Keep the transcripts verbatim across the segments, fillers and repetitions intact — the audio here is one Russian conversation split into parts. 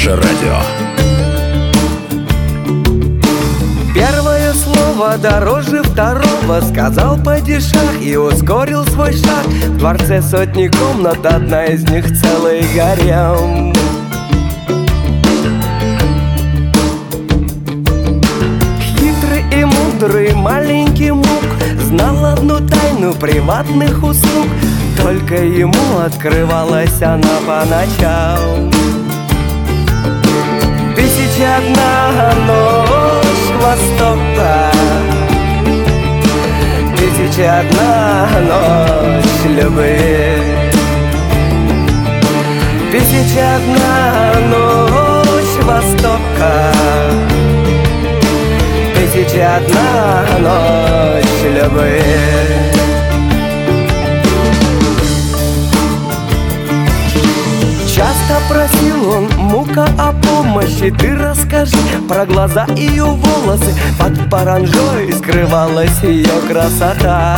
Наше радио. Первое слово дороже второго, сказал падишах и ускорил свой шаг. В дворце сотни комнат, одна из них целый гарем. Хитрый и мудрый маленький мук знал одну тайну приватных услуг. Только ему открывалась она по ночам. Тысяча одна ночь Востока, тысяча одна ночь любви, тысяча одна ночь Востока, тысяча одна ночь любви. Часто просил он Мука о помощи. Ты расскажи про глаза ее волосы. Под паранжой скрывалась ее красота.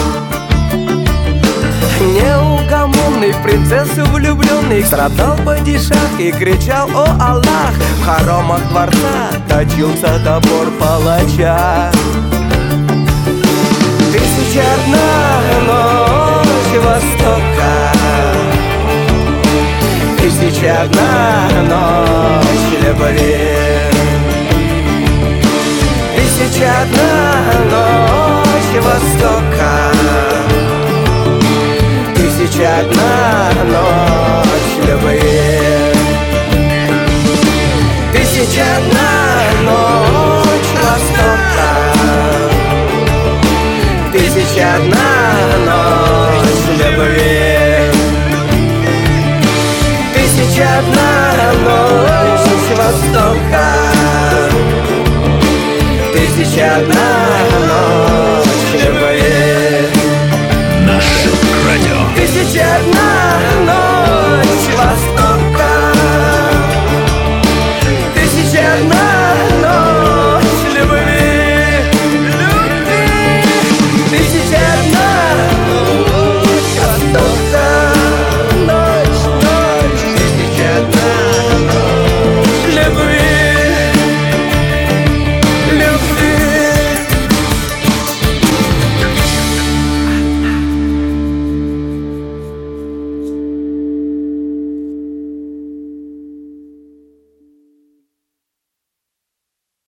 Неугомонный, в принцессу влюбленный, страдал падишах и кричал: о Аллах! В хоромах дворца точился топор палача. Тысяча одна ночь Востока, тысяча одна ночь любви, тысяча одна ночь Востока, тысяча одна ночь любви, тысяча одна ночь Востока, тысяча одна ночь любви, тысяча одна ночь Востока, тысяча одна ночь.